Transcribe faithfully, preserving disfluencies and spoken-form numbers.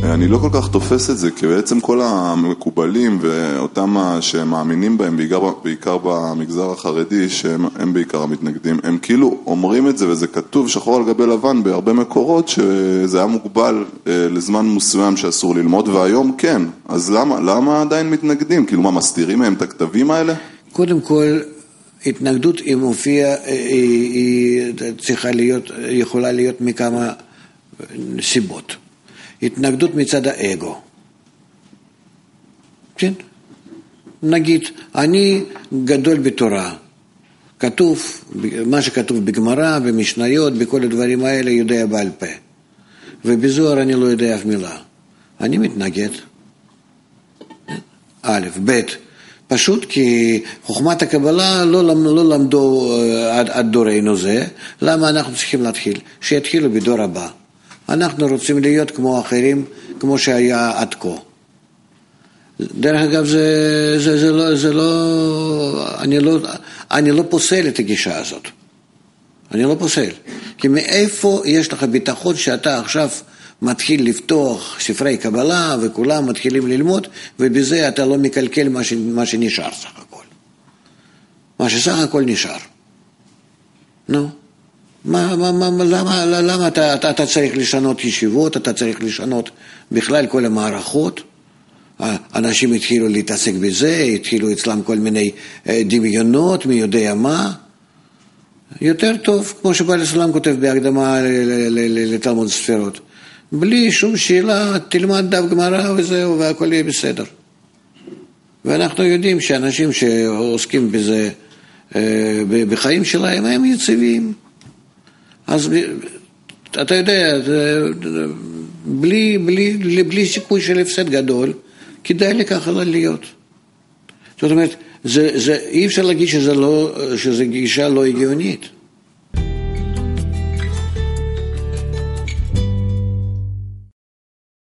אני לא כל כך תופס את זה, כי בעצם כל המקובלים ואותם שמאמינים בהם, בעיקר, בעיקר במגזר החרדי, שהם בעיקר המתנגדים, הם כאילו אומרים את זה, וזה כתוב שחור על גבי לבן בהרבה מקורות, שזה היה מוגבל לזמן מסוים שאסור ללמוד, והיום כן. אז למה, למה עדיין מתנגדים? כאילו מה, מסתירים מהם את הכתבים האלה? קודם כל, התנגדות היא מופיעה, היא, היא צריכה להיות, יכולה להיות מכמה סיבות. התנגדות מצד האגו. כן? נגיד, אני גדול בתורה. כתוב, מה שכתוב בגמרא, במשניות, בכל הדברים האלה, יודע בעל פה. ובזוהר אני לא יודע אף מילה. אני מתנגד. א', ב', פשוט כי חוכמת הקבלה לא, לא למדו עד, עד דורנו זה. למה אנחנו צריכים להתחיל? שיתחילו בדור הבא. אנחנו רוצים להיות כמו אחרים, כמו שהיה עד כה. דרך אגב, זה, זה, זה לא, זה לא, אני לא, אני לא פוסל את הגישה הזאת. אני לא פוסל. כי מאיפה יש לך ביטחון שאתה עכשיו מתחיל לפתוח ספרי קבלה, וכולם מתחילים ללמוד, ובזה אתה לא מקלקל מה, ש, מה שנשאר סך הכל. מה שסך הכל נשאר. נו. מה, מה, מה, למה, למה אתה, אתה, אתה צריך לשנות ישיבות, אתה צריך לשנות בכלל כל המערכות? אנשים התחילו להתעסק בזה, התחילו אצלם כל מיני דמיונות, מי יודע מה. יותר טוב, כמו שבעל הסולם כותב בהקדמה לתלמוד ספירות. בלי שום שאלה, תלמד דף גמרא וזהו, והכל יהיה בסדר. ואנחנו יודעים שאנשים שעוסקים בזה בחיים שלהם, הם יציבים. אז אתה יודע, בלי, בלי, בלי סיכוי של הפסד גדול, כדאי לככה להיות. זאת אומרת, זה, זה, אי אפשר להגיד שזה לא, שזה גישה לא הגיונית.